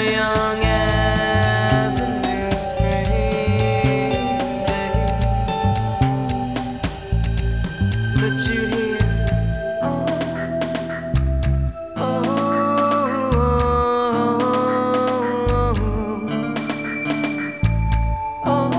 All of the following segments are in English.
young as a new spring day. But you hear, oh, oh, oh, oh.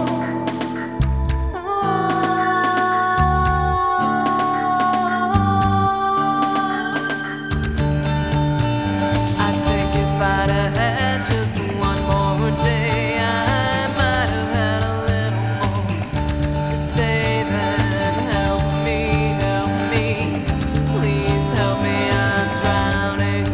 Just one more day, I might have had a little more to say than help me, please help me, I'm drowning.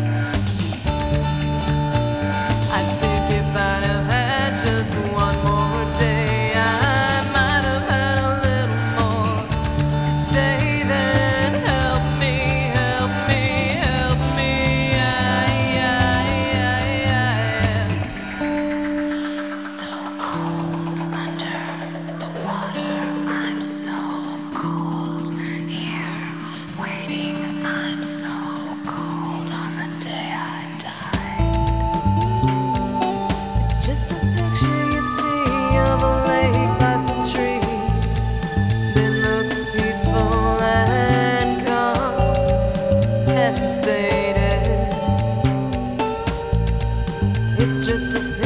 I think if I'd have had just one more day, I might have had a little more to say than help me, help me, help me. It's just a